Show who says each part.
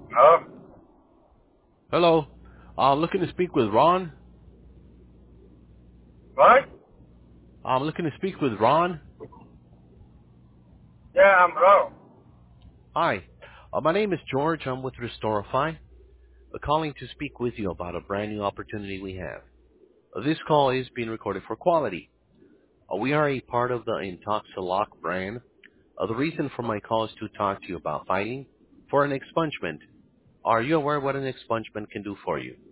Speaker 1: Oh,
Speaker 2: Hello. Looking to speak with Ron.
Speaker 1: what?
Speaker 2: I'm looking to speak with Ron.
Speaker 1: Yeah, I'm wrong.
Speaker 2: Hi. My name is George. I'm with Restorify. Calling to speak with you about a brand new opportunity we have. This call is being recorded for quality. We are a part of the Intoxilock brand. The reason for my call is to talk to you about fighting for an expungement. Are you aware what an expungement can do for you?